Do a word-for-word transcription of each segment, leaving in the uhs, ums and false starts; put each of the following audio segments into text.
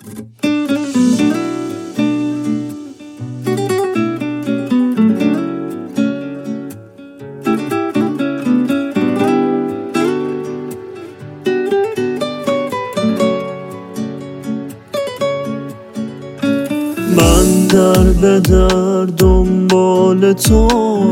من در به در دنبال تو،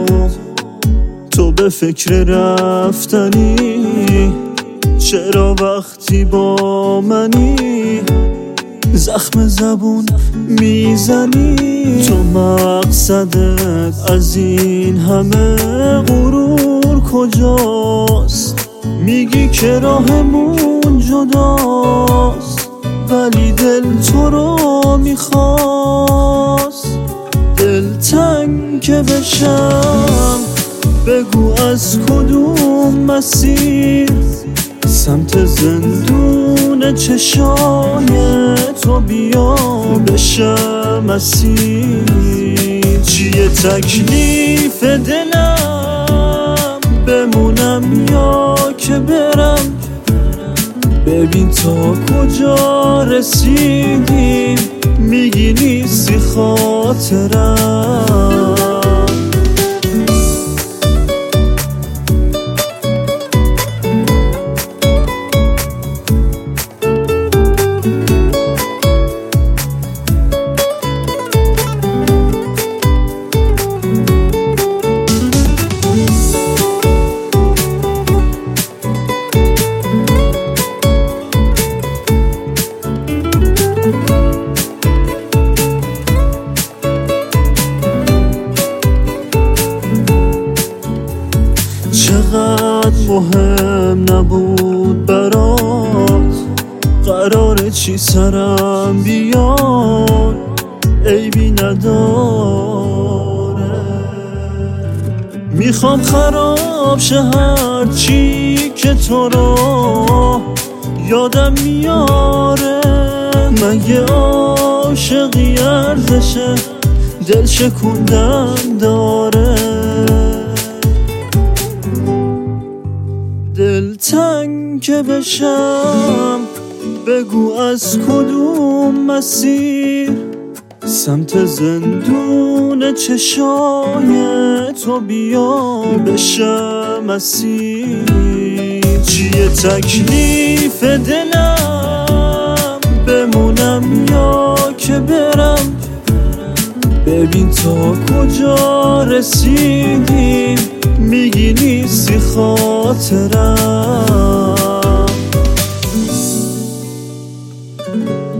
تو به فکر رفتنی. چرا وقتی با منی زخم زبون میزنی؟ تو مقصدت از این همه غرور کجاست؟ میگی که راهمون جداست، ولی دل تو رو میخواست. دلتنگ که بشم بگو از کدوم مسیر، سمت زندون چشای تو بیا بشم اسیر. چیه تکلیف دلم، بمونم یا که برم؟ ببین تا کجا رسیدیم، میگی نیستی خاطرم. چقدر مهم نبود برات، قراره چی سرم بیاد، عیبی نداره. میخوام خراب شه هر چی که تو رو یادم میاره. مگه عاشقی ارزشه دل شکوندن داره؟ دلتنگ که بشم بگو از کدوم مسیر، سمت زندون چشای تو بیا بشم اسیر. چیه تکلیف دلم، بمونم یا که برم؟ ببین تا کجا رسیدیم، میگی نیستی خاطرم.